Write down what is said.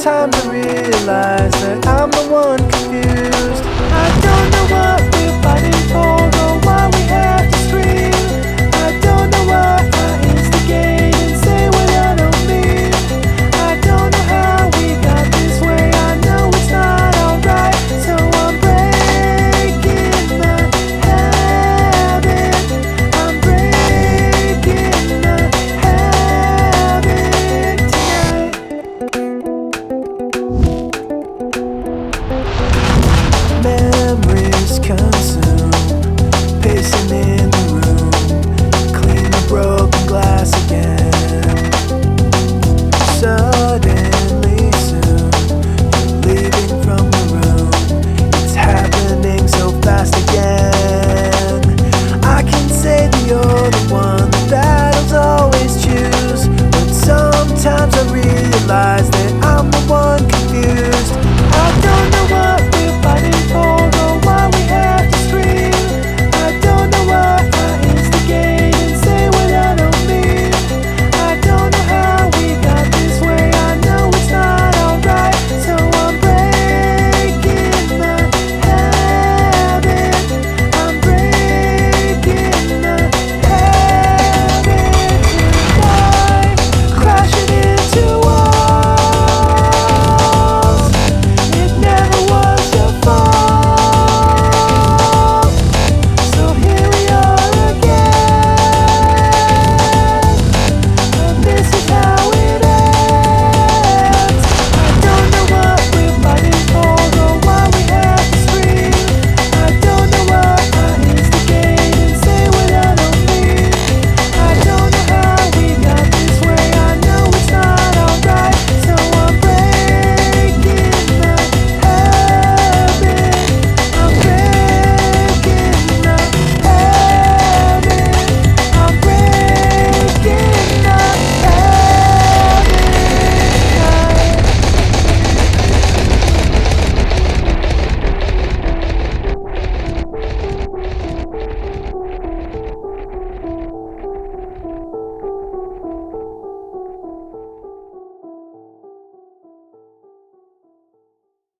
Sometimes I realize that I'm the one confused. I don't know what we're fighting for or why we have to scream. I don't know why I instigate and say what I don't mean. I don't know how we got this way. I know it's not alright, so I'm breaking the habit. I'm breaking the habit tonight. Memories consume, pacing in the room, clean the broken glass again. Suddenly soon, you're leaving from the room. It's happening so fast again. I can say that you're the one, the battles always choose, but sometimes I realize that